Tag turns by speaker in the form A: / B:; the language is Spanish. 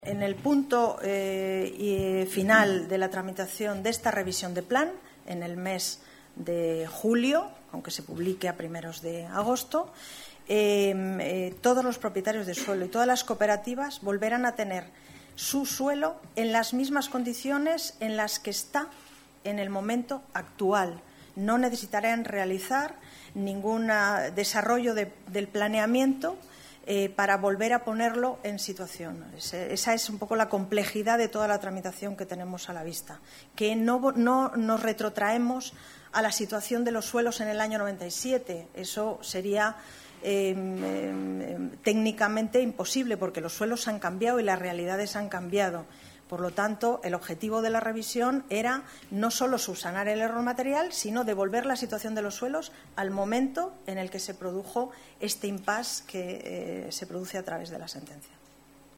A: En el punto final de la tramitación de esta revisión de plan, en el mes de julio, aunque se publique a primeros de agosto, todos los propietarios de suelo y todas las cooperativas volverán a tener su suelo en las mismas condiciones en las que está en el momento actual. No necesitarán realizar ningún desarrollo del planeamiento para volver a ponerlo en situación. Esa es un poco la complejidad de toda la tramitación que tenemos a la vista, que no nos retrotraemos a la situación de los suelos en el año 97. Eso sería técnicamente imposible, porque los suelos han cambiado y las realidades han cambiado. Por lo tanto, el objetivo de la revisión era no solo subsanar el error material, sino devolver la situación de los suelos al momento en el que se produjo este impasse que se produce a través de la sentencia.